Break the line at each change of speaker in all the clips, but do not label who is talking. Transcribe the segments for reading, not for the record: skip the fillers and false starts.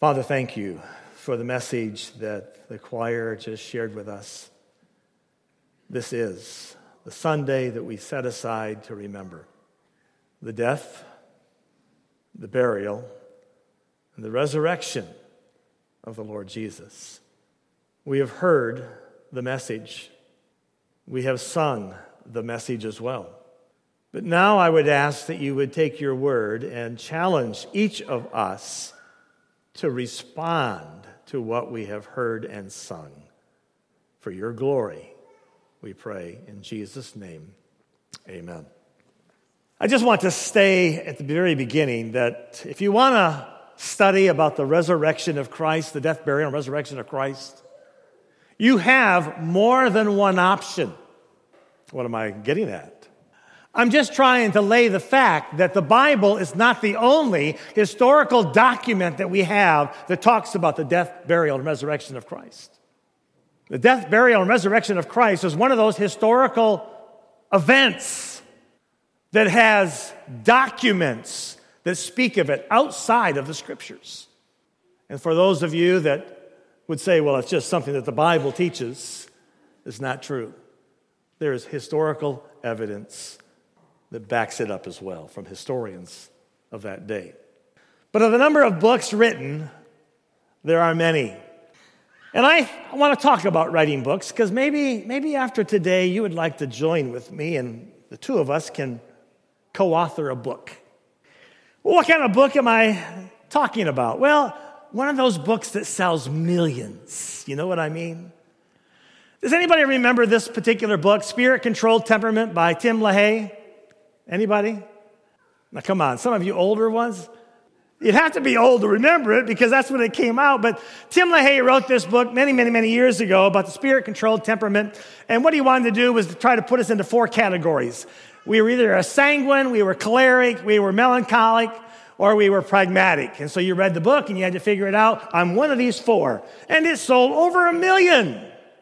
Father, thank you for the message that the choir just shared with us. This is the Sunday that we set aside to remember the death, the burial, and the resurrection of the Lord Jesus. We have heard the message. We have sung the message as well. But now I would ask that you would take your word and challenge each of us to respond to what we have heard and sung. For your glory, we pray in Jesus' name, amen. I just want to stay at the very beginning that if you want to study about the resurrection of Christ, the death, burial, and resurrection of Christ, you have more than one option. What am I getting at? I'm just trying to lay the fact that the Bible is not the only historical document that we have that talks about the death, burial, and resurrection of Christ. The death, burial, and resurrection of Christ is one of those historical events that has documents that speak of it outside of the Scriptures. And for those of you that would say, well, it's just something that the Bible teaches, it's not true. There is historical evidence that backs it up as well from historians of that day. But of the number of books written, there are many. And I want to talk about writing books because maybe after today you would like to join with me and the two of us can co-author a book. Well, what kind of book am I talking about? Well, one of those books that sells millions. You know what I mean? Does anybody remember this particular book, Spirit-Controlled Temperament by Tim LaHaye? Anybody? Now, come on, some of you older ones. You'd have to be old to remember it because that's when it came out. But Tim LaHaye wrote this book many years ago about the spirit-controlled temperament. And what he wanted to do was to try to put us into 4 categories. We were either a sanguine, we were choleric, we were melancholic, or we were pragmatic. And so you read the book and you had to figure it out. I'm one of these 4. And it sold over 1 million.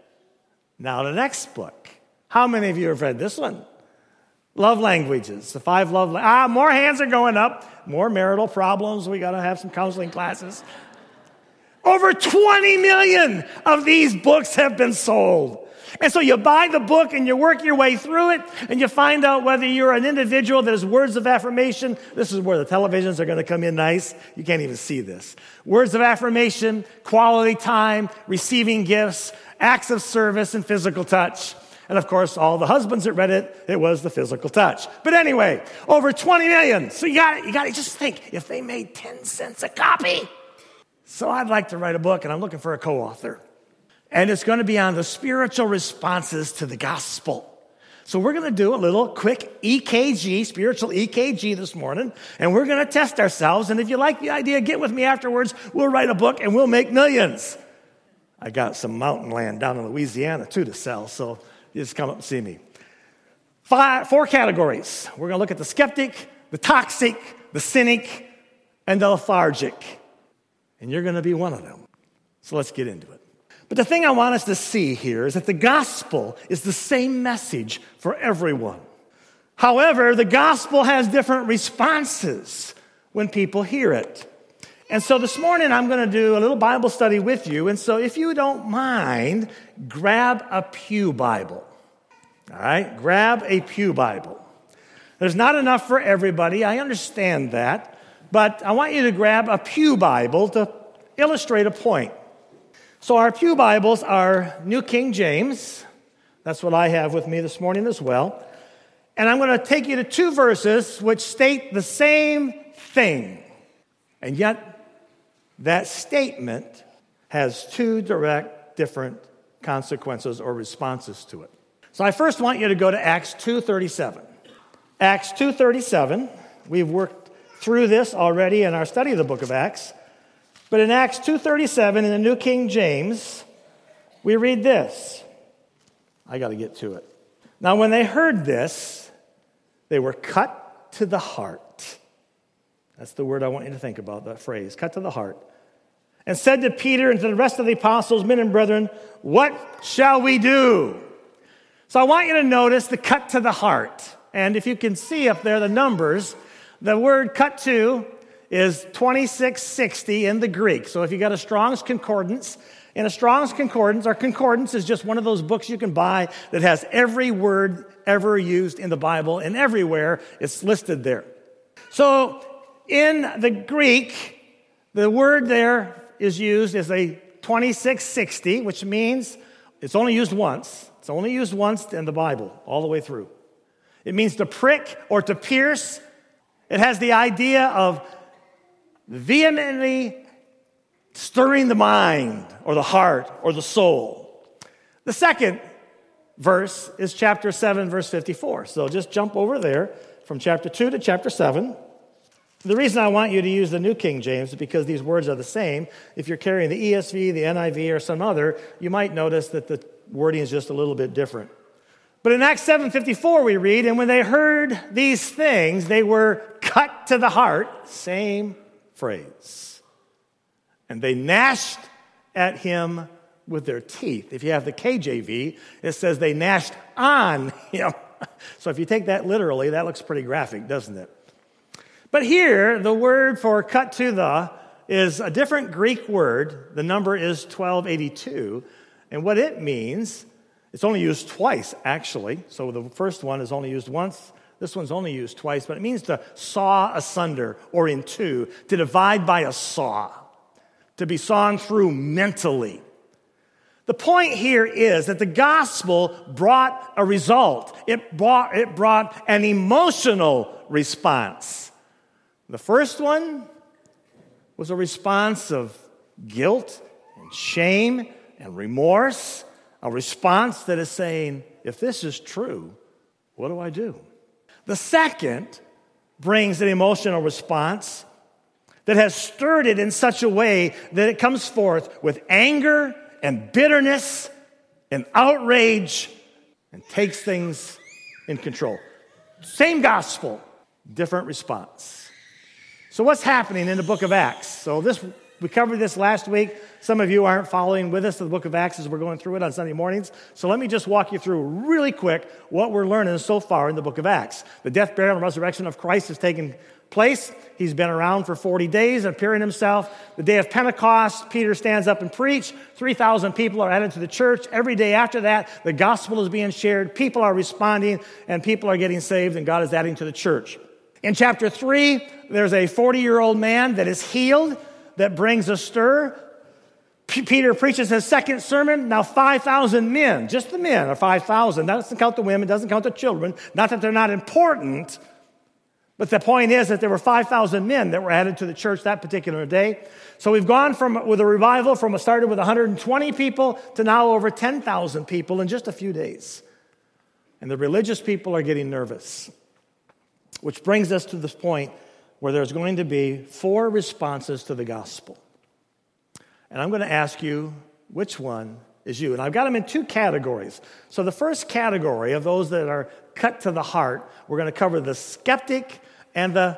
Now the next book. How many of you have read this one? Love languages, the 5 love languages. More hands are going up. More marital problems. We got to have some counseling classes. Over 20 million of these books have been sold. And so you buy the book and you work your way through it and you find out whether you're an individual that has words of affirmation. This is where the televisions are going to come in nice. You can't even see this. Words of affirmation, quality time, receiving gifts, acts of service, and physical touch. And of course, all the husbands that read it, it was the physical touch. But anyway, over 20 million. So you got to just think, if they made 10 cents a copy. So I'd like to write a book, and I'm looking for a co-author. And it's going to be on the spiritual responses to the gospel. So we're going to do a little quick EKG, spiritual EKG this morning, and we're going to test ourselves. And if you like the idea, get with me afterwards. We'll write a book, and we'll make millions. I got some mountain land down in Louisiana, too, to sell, so you just come up and see me. 4 categories. We're going to look at the skeptic, the toxic, the cynic, and the lethargic. And you're going to be one of them. So let's get into it. But the thing I want us to see here is that the gospel is the same message for everyone. However, the gospel has different responses when people hear it. And so this morning I'm going to do a little Bible study with you. And so if you don't mind, grab a pew Bible. All right? Grab a pew Bible. There's not enough for everybody. I understand that. But I want you to grab a pew Bible to illustrate a point. So our pew Bibles are New King James. That's what I have with me this morning as well. And I'm going to take you to 2 verses which state the same thing. And yet, that statement has 2 direct, different consequences or responses to it. So I first want you to go to Acts 2:37. Acts 2:37, we've worked through this already in our study of the book of Acts. But in Acts 2:37 in the New King James, we read this. I got to get to it. Now, when they heard this, they were cut to the heart. That's the word I want you to think about, that phrase, cut to the heart. And said to Peter and to the rest of the apostles, men and brethren, what shall we do? So I want you to notice the cut to the heart. And if you can see up there the numbers, the word cut to is 2660 in the Greek. So if you got a Strong's Concordance, and a Strong's Concordance, or Concordance is just one of those books you can buy that has every word ever used in the Bible, and everywhere it's listed there. So in the Greek, the word there is used as a 2660, which means it's only used once. It's only used once in the Bible, all the way through. It means to prick or to pierce. It has the idea of vehemently stirring the mind or the heart or the soul. The second verse is chapter 7, verse 54. So just jump over there from chapter 2 to chapter 7. The reason I want you to use the New King James is because these words are the same. If you're carrying the ESV, the NIV, or some other, you might notice that the wording is just a little bit different. But in Acts 7:54 we read, and when they heard these things, they were cut to the heart. Same phrase. And they gnashed at him with their teeth. If you have the KJV, it says they gnashed on him. So if you take that literally, that looks pretty graphic, doesn't it? But here, the word for cut to the is a different Greek word. The number is 1282. And what it means, it's only used twice, actually. So the first one is only used once. This one's only used twice. But it means to saw asunder or in two, to divide by a saw, to be sawn through mentally. The point here is that the gospel brought a result. It brought an emotional response. The first one was a response of guilt and shame and remorse, a response that is saying, if this is true, what do I do? The second brings an emotional response that has stirred it in such a way that it comes forth with anger and bitterness and outrage and takes things in control. Same gospel, different response. So what's happening in the book of Acts? So we covered this last week. Some of you aren't following with us in the book of Acts as we're going through it on Sunday mornings. So let me just walk you through really quick what we're learning so far in the book of Acts. The death, burial, and resurrection of Christ has taken place. He's been around for 40 days, appearing himself. The day of Pentecost, Peter stands up and preaches. 3,000 people are added to the church. Every day after that, the gospel is being shared. People are responding, and people are getting saved, and God is adding to the church. In chapter 3, there's a 40-year-old man that is healed that brings a stir. Peter preaches his second sermon. Now 5,000 men, just the men are 5,000. That doesn't count the women, doesn't count the children. Not that they're not important, but the point is that there were 5,000 men that were added to the church that particular day. So we've gone with a revival started with 120 people to now over 10,000 people in just a few days. And the religious people are getting nervous. Which brings us to this point where there's going to be 4 responses to the gospel. And I'm going to ask you, which one is you? And I've got them in 2 categories. So the first category of those that are cut to the heart, we're going to cover the skeptic and the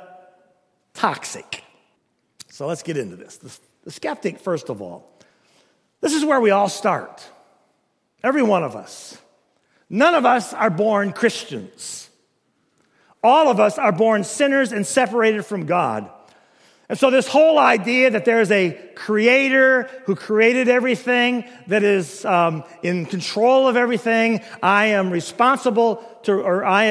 toxic. So let's get into this. The skeptic, first of all. This is where we all start. Every one of us. None of us are born Christians. All of us are born sinners and separated from God. And so this whole idea that there's a creator who created everything, that is in control of everything, I'm responsible to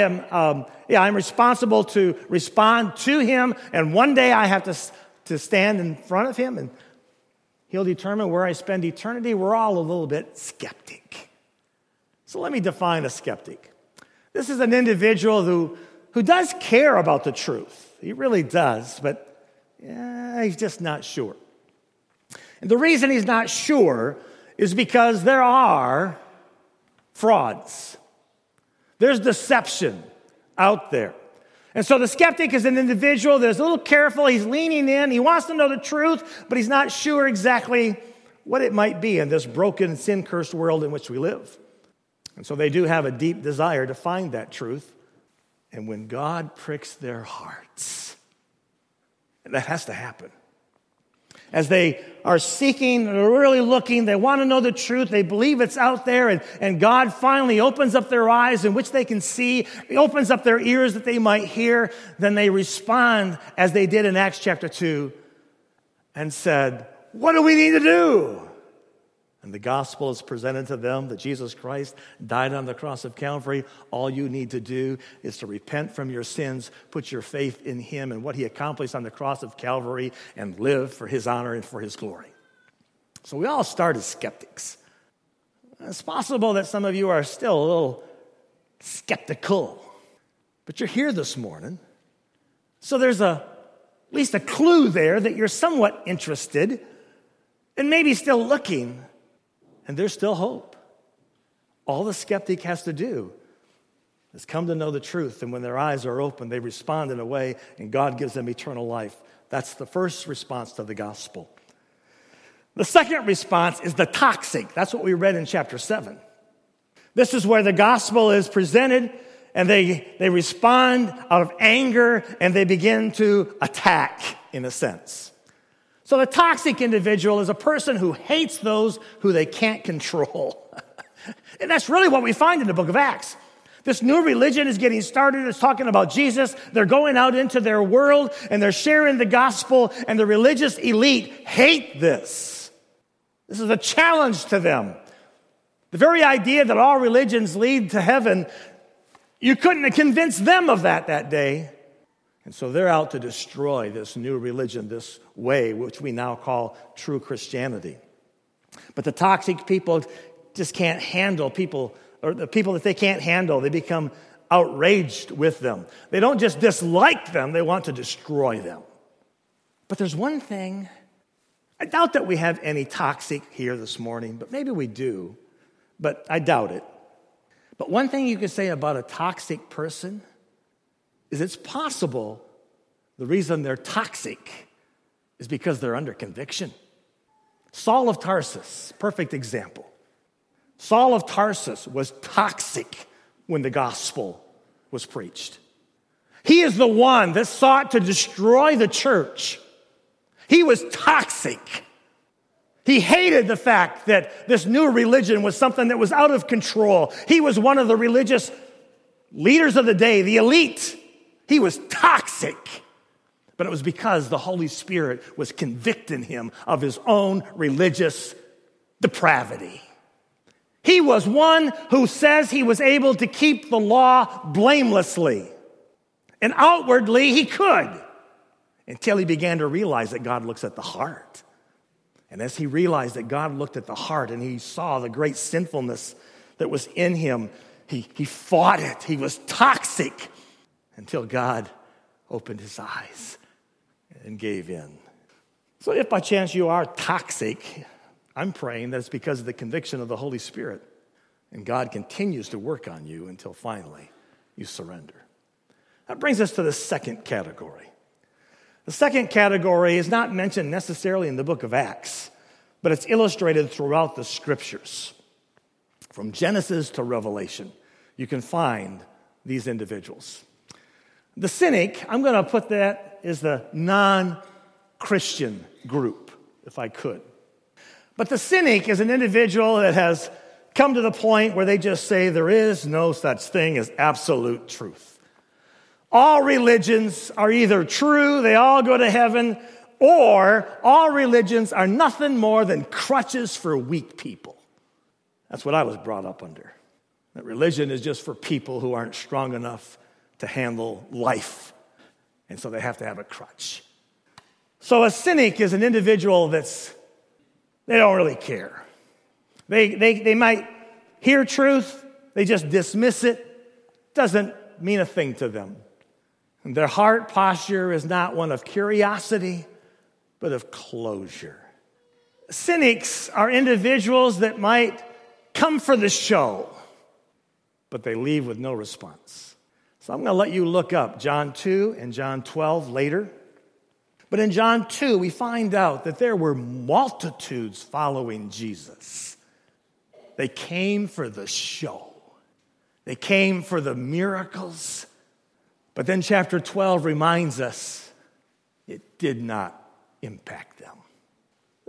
respond to him, and one day I have to stand in front of him, and he'll determine where I spend eternity. We're all a little bit skeptic. So let me define a skeptic. This is an individual who does care about the truth. He really does, but he's just not sure. And the reason he's not sure is because there are frauds. There's deception out there. And so the skeptic is an individual that's a little careful. He's leaning in. He wants to know the truth, but he's not sure exactly what it might be in this broken, sin-cursed world in which we live. And so they do have a deep desire to find that truth. And when God pricks their hearts, and that has to happen. as they are seeking, they're really looking, they want to know the truth, they believe it's out there, and God finally opens up their eyes in which they can see, He opens up their ears that they might hear, then they respond as they did in Acts chapter 2 and said, what do we need to do? And the gospel is presented to them that Jesus Christ died on the cross of Calvary. All you need to do is to repent from your sins, put your faith in Him and what He accomplished on the cross of Calvary, and live for His honor and for His glory. So we all start as skeptics. It's possible that some of you are still a little skeptical, but you're here this morning. So there's at least a clue there that you're somewhat interested and maybe still looking. And there's still hope. All the skeptic has to do is come to know the truth. And when their eyes are open, they respond in a way, and God gives them eternal life. That's the first response to the gospel. The second response is the toxic. That's what we read in chapter 7. This is where the gospel is presented, and they respond out of anger, and they begin to attack, in a sense. So the toxic individual is a person who hates those who they can't control. And that's really what we find in the book of Acts. This new religion is getting started. It's talking about Jesus. They're going out into their world, and they're sharing the gospel, and the religious elite hate this. This is a challenge to them. The very idea that all religions lead to heaven, you couldn't have convinced them of that day. And so they're out to destroy this new religion, this way, which we now call true Christianity. But the toxic people just can't handle people, or the people that they can't handle, they become outraged with them. They don't just dislike them, they want to destroy them. But there's one thing, I doubt that we have any toxic here this morning, but maybe we do, but I doubt it. But one thing you can say about a toxic person is it's possible the reason they're toxic is because they're under conviction. Saul of Tarsus, perfect example. Saul of Tarsus was toxic when the gospel was preached. He is the one that sought to destroy the church. He was toxic. He hated the fact that this new religion was something that was out of control. He was one of the religious leaders of the day, the elite. He was toxic, but it was because the Holy Spirit was convicting him of his own religious depravity. He was one who says he was able to keep the law blamelessly, and outwardly he could, until he began to realize that God looks at the heart. And as he realized that God looked at the heart and he saw the great sinfulness that was in him, he fought it. He was toxic. Until God opened his eyes and gave in. So if by chance you are toxic, I'm praying that it's because of the conviction of the Holy Spirit. And God continues to work on you until finally you surrender. That brings us to the second category. The second category is not mentioned necessarily in the book of Acts, but it's illustrated throughout the scriptures. From Genesis to Revelation, you can find these individuals. The cynic, I'm going to put that as the non-Christian group, if I could. But the cynic is an individual that has come to the point where they just say there is no such thing as absolute truth. All religions are either true, they all go to heaven, or all religions are nothing more than crutches for weak people. That's what I was brought up under. That religion is just for people who aren't strong enough to handle life. And so they have to have a crutch. So a cynic is an individual they don't really care. They might hear truth, they just dismiss it. Doesn't mean a thing to them. And their heart posture is not one of curiosity, but of closure. Cynics are individuals that might come for the show, but they leave with no response. So I'm going to let you look up John 2 and John 12 later. But in John 2, we find out that there were multitudes following Jesus. They came for the show. They came for the miracles. But then chapter 12 reminds us it did not impact them.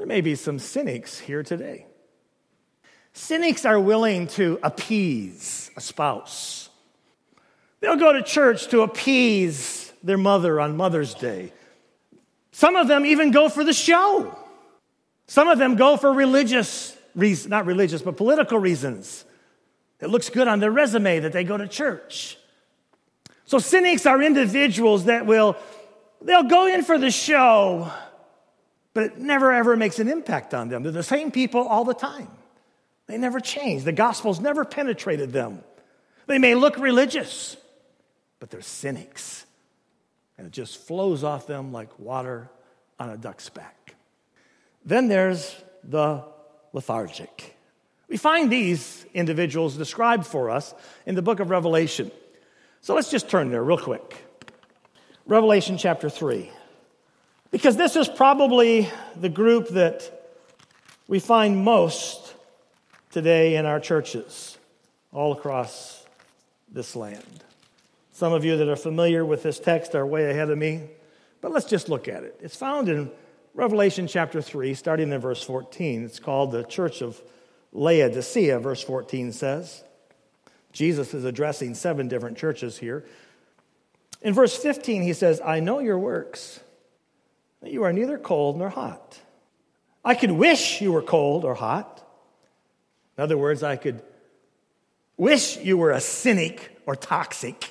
There may be some cynics here today. Cynics are willing to appease a spouse. They'll go to church to appease their mother on Mother's Day. Some of them even go for the show. Some of them go for religious reasons, not religious, but political reasons. It looks good on their resume that they go to church. So cynics are individuals that they'll go in for the show, but it never ever makes an impact on them. They're the same people all the time. They never change. The gospel's never penetrated them. They may look religious, but they're cynics. And it just flows off them like water on a duck's back. Then there's the lethargic. We find these individuals described for us in the book of Revelation. So let's just turn there real quick. Revelation chapter 3. Because this is probably the group that we find most today in our churches all across this land. Some of you that are familiar with this text are way ahead of me, but let's just look at it. It's found in Revelation chapter 3, starting in verse 14. It's called the Church of Laodicea, verse 14 says. Jesus is addressing 7 different churches here. In verse 15, he says, I know your works, that you are neither cold nor hot. I could wish you were cold or hot. In other words, I could wish you were a cynic or toxic.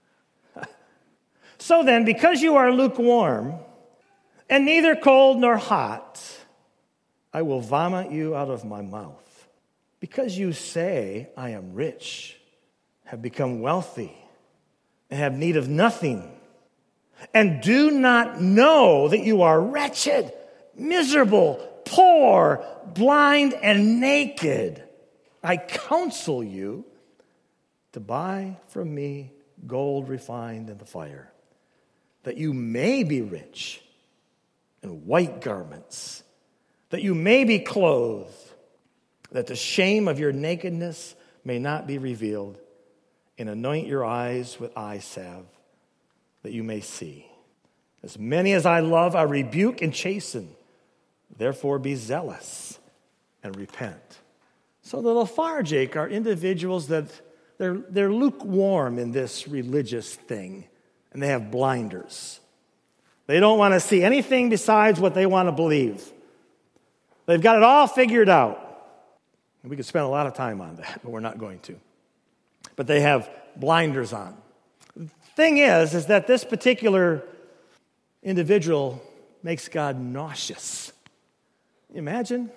So then, because you are lukewarm and neither cold nor hot, I will vomit you out of my mouth. Because you say, I am rich, have become wealthy, and have need of nothing, and do not know that you are wretched, miserable, poor, blind, and naked, I counsel you to buy from me gold refined in the fire, that you may be rich, and white garments, that you may be clothed, that the shame of your nakedness may not be revealed, and anoint your eyes with eye salve, that you may see. As many as I love, I rebuke and chasten. Therefore be zealous and repent. So the lethargic are individuals that they're lukewarm in this religious thing, and they have blinders. They don't want to see anything besides what they want to believe. They've got it all figured out. And we could spend a lot of time on that, but we're not going to. But they have blinders on. The thing is that this particular individual makes God nauseous. Imagine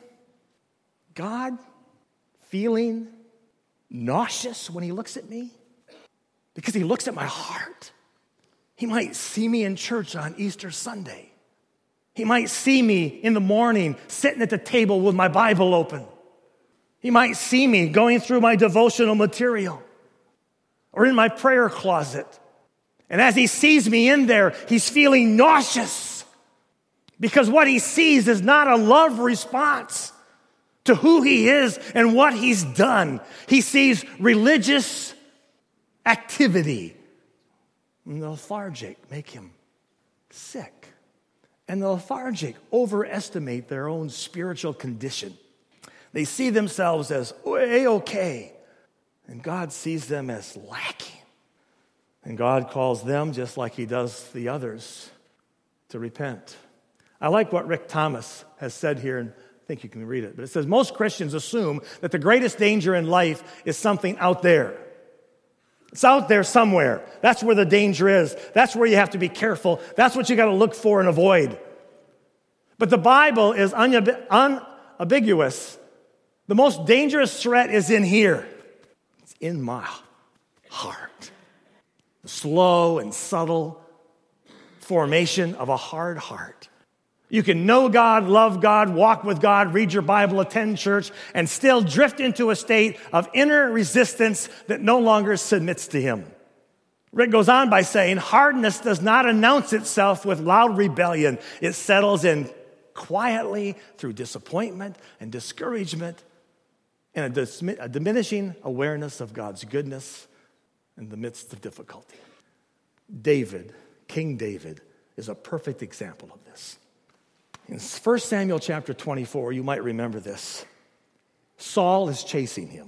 God feeling nauseous when he looks at me because he looks at my heart. He might see me in church on Easter Sunday. He might see me in the morning sitting at the table with my Bible open. He might see me going through my devotional material or in my prayer closet. And as he sees me in there, he's feeling nauseous because what he sees is not a love response to who he is and what he's done. He sees religious activity. And the lethargic make him sick. And the lethargic overestimate their own spiritual condition. They see themselves as A-okay, and God sees them as lacking. And God calls them, just like he does the others, to repent. I like what Rick Thomas has said here, and I think you can read it. But it says, most Christians assume that the greatest danger in life is something out there. It's out there somewhere. That's where the danger is. That's where you have to be careful. That's what you got to look for and avoid. But the Bible is unambiguous. The most dangerous threat is in here. It's in my heart. The slow and subtle formation of a hard heart. You can know God, love God, walk with God, read your Bible, attend church, and still drift into a state of inner resistance that no longer submits to him. Rick goes on by saying, hardness does not announce itself with loud rebellion. It settles in quietly through disappointment and discouragement and a diminishing awareness of God's goodness in the midst of difficulty. David, King David, is a perfect example of this. In 1 Samuel chapter 24, you might remember this. Saul is chasing him.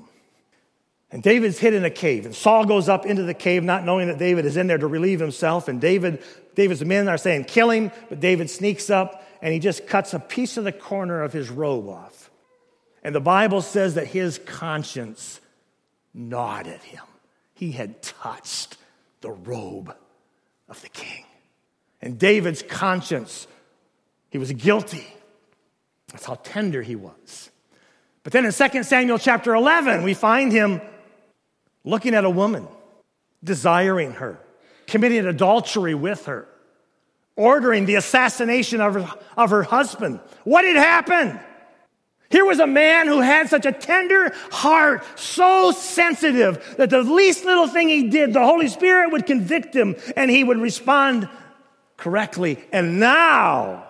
And David's hid in a cave. And Saul goes up into the cave not knowing that David is in there to relieve himself. And David's men are saying, kill him. But David sneaks up and he just cuts a piece of the corner of his robe off. And the Bible says that his conscience gnawed at him. He had touched the robe of the king. And David's conscience, he was guilty. That's how tender he was. But then in 2 Samuel chapter 11, we find him looking at a woman, desiring her, committing adultery with her, ordering the assassination of her husband. What had happened? Here was a man who had such a tender heart, so sensitive that the least little thing he did, the Holy Spirit would convict him and he would respond correctly. And now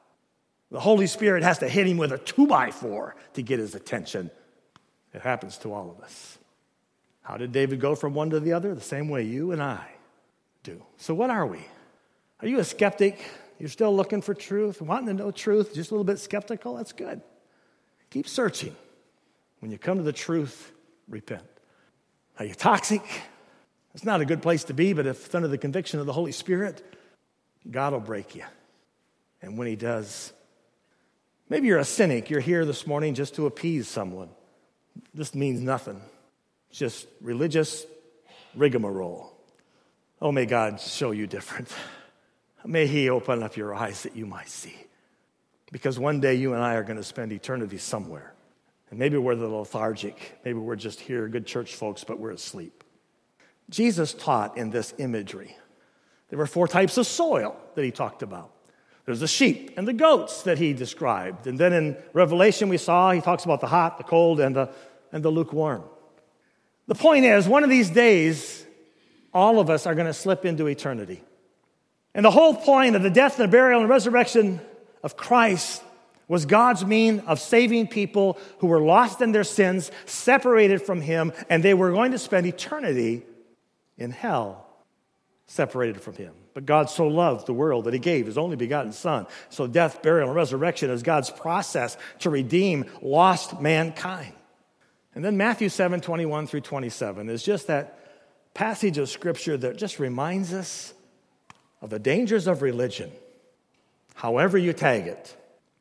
the Holy Spirit has to hit him with a 2x4 to get his attention. It happens to all of us. How did David go from one to the other? The same way you and I do. So what are we? Are you a skeptic? You're still looking for truth, wanting to know truth, just a little bit skeptical? That's good. Keep searching. When you come to the truth, repent. Are you toxic? It's not a good place to be, but if it's under the conviction of the Holy Spirit, God will break you. And when he does, maybe you're a cynic. You're here this morning just to appease someone. This means nothing. It's just religious rigmarole. Oh, may God show you different. May he open up your eyes that you might see. Because one day you and I are going to spend eternity somewhere. And maybe we're the lethargic. Maybe we're just here, good church folks, but we're asleep. Jesus taught in this imagery. There were 4 types of soil that he talked about. There's the sheep and the goats that he described. And then in Revelation we saw he talks about the hot, the cold, and the lukewarm. The point is, one of these days, all of us are going to slip into eternity. And the whole point of the death and the burial and resurrection of Christ was God's means of saving people who were lost in their sins, separated from him, and they were going to spend eternity in hell, separated from him. But God so loved the world that he gave his only begotten Son. So death, burial, and resurrection is God's process to redeem lost mankind. And then Matthew 7:21 through 27 is just that passage of Scripture that just reminds us of the dangers of religion. However you tag it.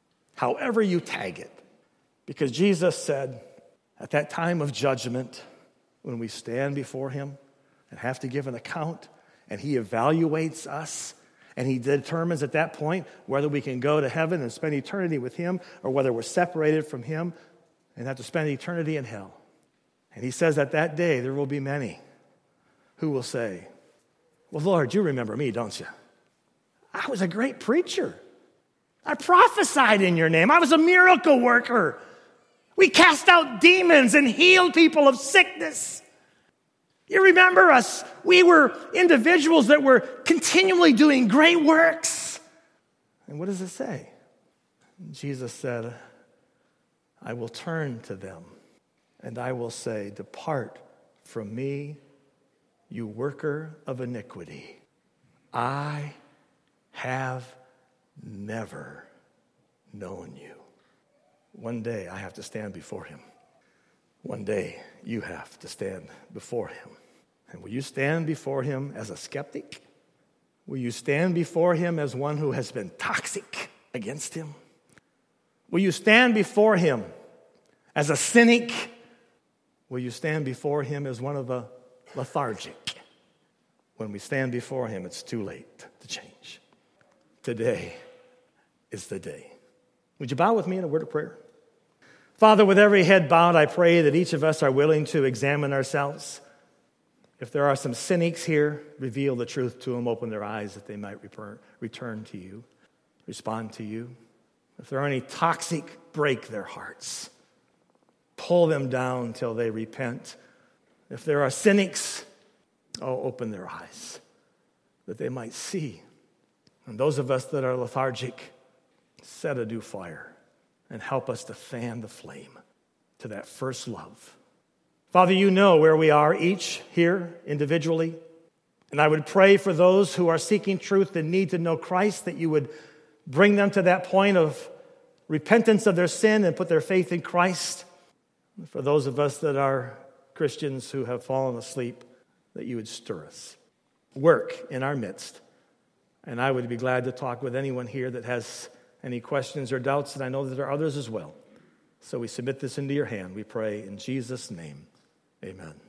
Because Jesus said, at that time of judgment, when we stand before him and have to give an account, and he evaluates us, and he determines at that point whether we can go to heaven and spend eternity with him, or whether we're separated from him and have to spend eternity in hell. And he says at that day there will be many who will say, well, Lord, you remember me, don't you? I was a great preacher. I prophesied in your name. I was a miracle worker. We cast out demons and healed people of sickness. You remember us. We were individuals that were continually doing great works. And what does it say? Jesus said, I will turn to them and I will say, depart from me, you worker of iniquity. I have never known you. One day I have to stand before him. One day you have to stand before him. And will you stand before him as a skeptic? Will you stand before him as one who has been toxic against him? Will you stand before him as a cynic? Will you stand before him as one of the lethargic? When we stand before him, it's too late to change. Today is the day. Would you bow with me in a word of prayer? Father, with every head bowed, I pray that each of us are willing to examine ourselves. If there are some cynics here, reveal the truth to them, open their eyes that they might return to you, respond to you. If there are any toxic, break their hearts. Pull them down till they repent. If there are cynics, open their eyes that they might see. And those of us that are lethargic, set a new fire and help us to fan the flame to that first love. Father, you know where we are each here individually. And I would pray for those who are seeking truth and need to know Christ, that you would bring them to that point of repentance of their sin and put their faith in Christ. For those of us that are Christians who have fallen asleep, that you would stir us. Work in our midst. And I would be glad to talk with anyone here that has any questions or doubts, and I know that there are others as well. So we submit this into your hand. We pray in Jesus' name. Amen.